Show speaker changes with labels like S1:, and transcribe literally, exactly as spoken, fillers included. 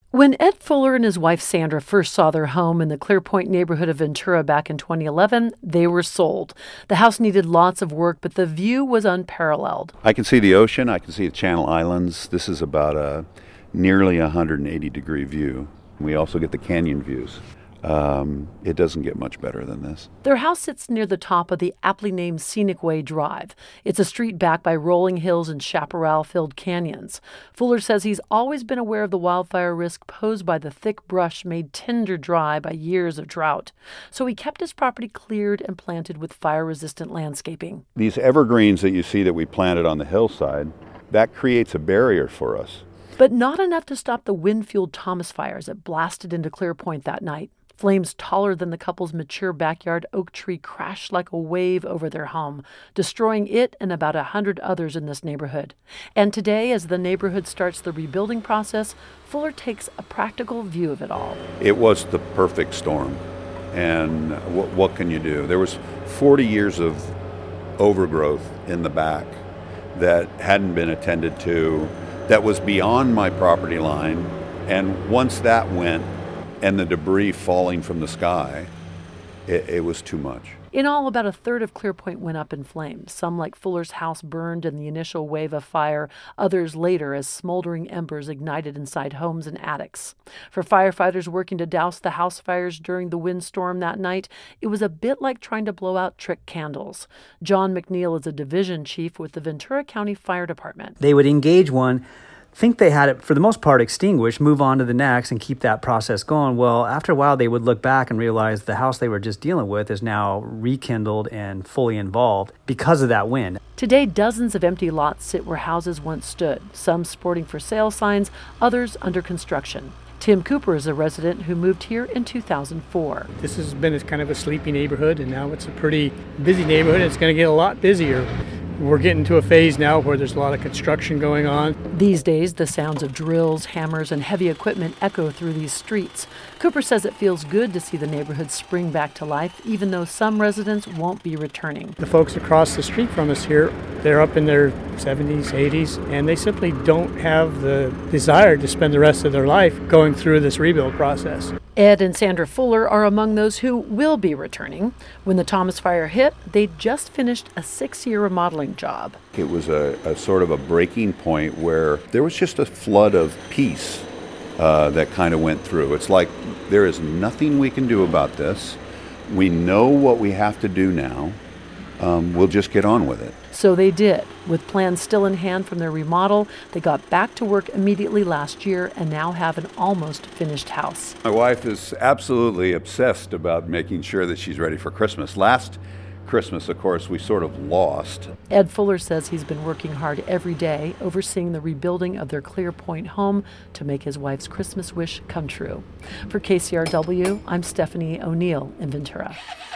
S1: When Ed Fuller and his wife Sandra first saw their home in the Clear Point neighborhood of Ventura back in twenty eleven, they were sold. The house needed lots of work, but the view was unparalleled.
S2: I can see the ocean. I can see the Channel Islands. This is about a nearly one hundred eighty degree view. We also get the canyon views. Um, it doesn't get much better than this.
S1: Their house sits near the top of the aptly named Scenic Way Drive. It's a street backed by rolling hills and chaparral-filled canyons. Fuller says he's always been aware of the wildfire risk posed by the thick brush made tinder dry by years of drought. So he kept his property cleared and planted with fire-resistant landscaping.
S2: These evergreens that you see that we planted on the hillside, that creates a barrier for us.
S1: But not enough to stop the wind-fueled Thomas fires that blasted into Clear Point that night. Flames taller than the couple's mature backyard oak tree crashed like a wave over their home, destroying it and about a hundred others in this neighborhood. And today, as the neighborhood starts the rebuilding process, Fuller takes a practical view of it all.
S2: It was the perfect storm. And what, what can you do? There was forty years of overgrowth in the back that hadn't been attended to, that was beyond my property line. And once that went, and the debris falling from the sky, it, it was too much.
S1: In all, about a third of Clear Point went up in flames. Some, like Fuller's house, burned in the initial wave of fire, others later as smoldering embers ignited inside homes and attics. For firefighters working to douse the house fires during the windstorm that night, it was a bit like trying to blow out trick candles. John McNeil is a division chief with the Ventura County Fire Department.
S3: They would engage one, think they had it, for the most part, extinguished, move on to the next, and keep that process going. Well, after a while, they would look back and realize the house they were just dealing with is now rekindled and fully involved because of that wind.
S1: Today, dozens of empty lots sit where houses once stood, some sporting for sale signs, others under construction. Tim Cooper is a resident who moved here in two thousand four.
S4: This has been a kind of a sleepy neighborhood, and now it's a pretty busy neighborhood. It's going to get a lot busier. We're getting to a phase now where there's a lot of construction going on.
S1: These days, the sounds of drills, hammers, and heavy equipment echo through these streets. Cooper says it feels good to see the neighborhood spring back to life, even though some residents won't be returning.
S4: The folks across the street from us here, they're up in their seventies, eighties, and they simply don't have the desire to spend the rest of their life going through this rebuild process.
S1: Ed and Sandra Fuller are among those who will be returning. When the Thomas fire hit, they'd just finished a six-year remodeling job.
S2: It was a, a sort of a breaking point where there was just a flood of peace uh, that kind of went through. It's like there is nothing we can do about this. We know what we have to do now. Um, we'll just get on with it.
S1: So they did. With plans still in hand from their remodel, they got back to work immediately last year and now have an almost finished house.
S2: My wife is absolutely obsessed about making sure that she's ready for Christmas. Last Christmas, of course, we sort of lost.
S1: Ed Fuller says he's been working hard every day, overseeing the rebuilding of their Clear Point home to make his wife's Christmas wish come true. For K C R W, I'm Stephanie O'Neill in Ventura.